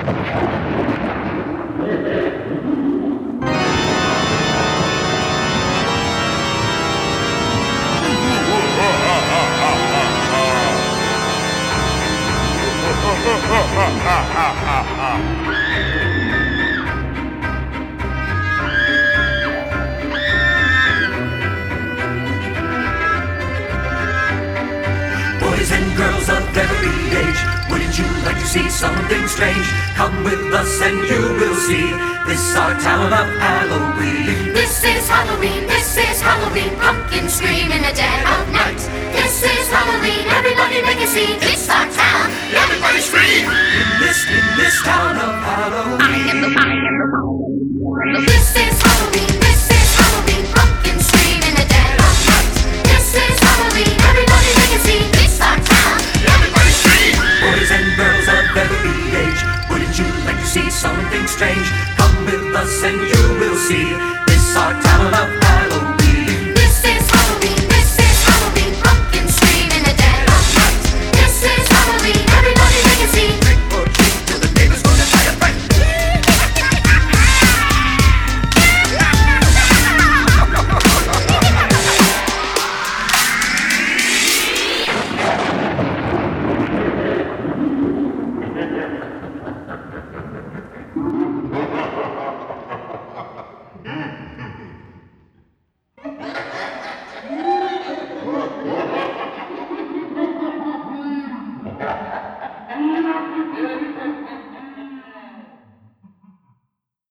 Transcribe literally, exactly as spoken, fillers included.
Boys and girls of every age, wouldn't you like to see something strange? Come with us and you will see this our town of Halloween. This is Halloween, this is Halloween, pumpkins scream in the dead of night. This is Halloween, everybody make a scene. It's our town, everybody scream. In this, in this town of Halloween. I am the, I am the, this is Halloween, this is Halloween, pumpkins scream in the dead of night. This is Halloween, everybody make a scene. It's our town, everybody scream. Boys and girls of every age, wouldn't you like to see something strange?